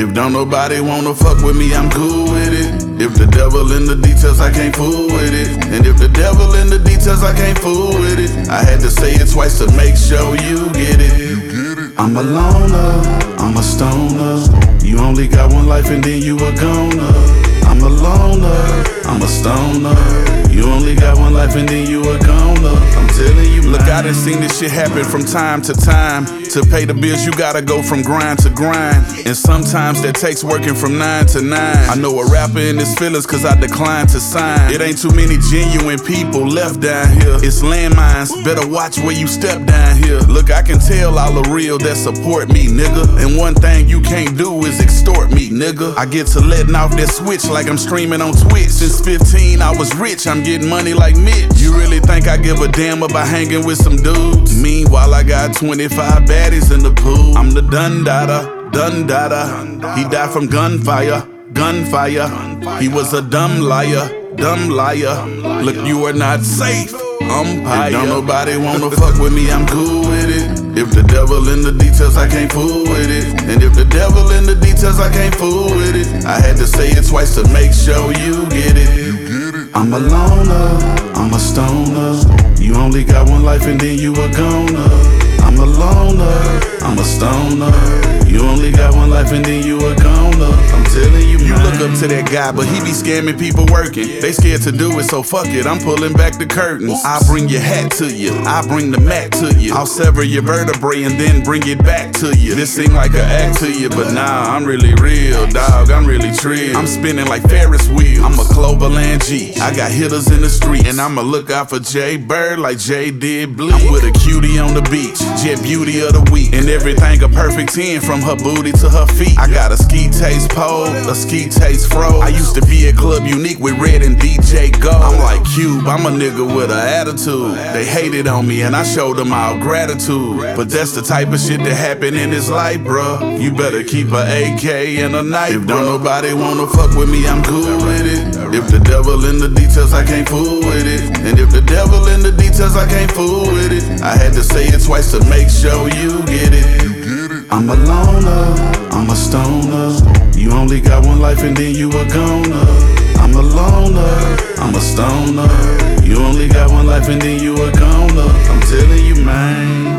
If don't nobody wanna fuck with me, I'm cool with it. If the devil in the details, I can't fool with it. And if the devil in the details, I can't fool with it. I had to say it twice to make sure you get it. I'm a loner, I'm a stoner. You only got one life and then you a goner. I'm a loner, I'm a stoner. You only got one life and then you a goner. I'm telling you, look, I done seen this shit happen from time to time. To pay the bills, you gotta go from grind to grind. And sometimes that takes working from 9 to 9. I know a rapper in his feelings cause I declined to sign. It ain't too many genuine people left down here. It's landmines, better watch where you step down here. Look, I can tell all the real that support me, nigga. And one thing you can't do is extort me, nigga. I get to letting off that switch like I'm streaming on Twitch. Since 15 I was rich, I'm getting money like Mitch. You really think I give a damn about hanging with some dudes? Meanwhile I got 25 baddies in the pool. I'm the Dundada, Dundada. He died from gunfire, gunfire. He was a dumb liar, dumb liar. Look, you are not safe, umpire. If don't nobody wanna fuck with me, I'm cool with it. If the devil in the details, I can't fool with it. And if the devil in the details, I can't fool with it. I had to say it twice to make sure you get it. I'm a loner, I'm a stoner. You only got one life and then you a goner. I'm a loner, I'm a stoner. You only got one life and then you a goner. I'm telling you, you look up to that guy, but he be scamming people working. They scared to do it, so fuck it, I'm pulling back the curtains. I bring your hat to you, I bring the mat to you. I'll sever your vertebrae and then bring it back to you. This seem like an act to you, but nah, I'm really real, dog, I'm really trill. I'm spinning like Ferris wheels, I'm a Cloverland G. I got hitters in the street, and I'ma look out for Jay Bird like Jay did Bleak. I'm with a cutie on the beach, jet beauty of the week. And everything a perfect 10 from her booty to her feet. I got a ski taste pole, a ski taste fro. I used to be at Club Unique with Red and DJ Go. I'm like Cube, I'm a nigga with an attitude. They hated on me and I showed them all gratitude. But that's the type of shit that happen in this life, bruh. You better keep a AK and a knife. If don't nobody wanna fuck with me, I'm cool with it. If the devil in the details, I can't fool with it. And if the devil in the details, I can't fool with it. I had to say it twice to make sure you get it. I'm a loner, I'm a stoner. You only got one life and then you a goner. I'm a loner, I'm a stoner. You only got one life and then you a goner. I'm telling you, man.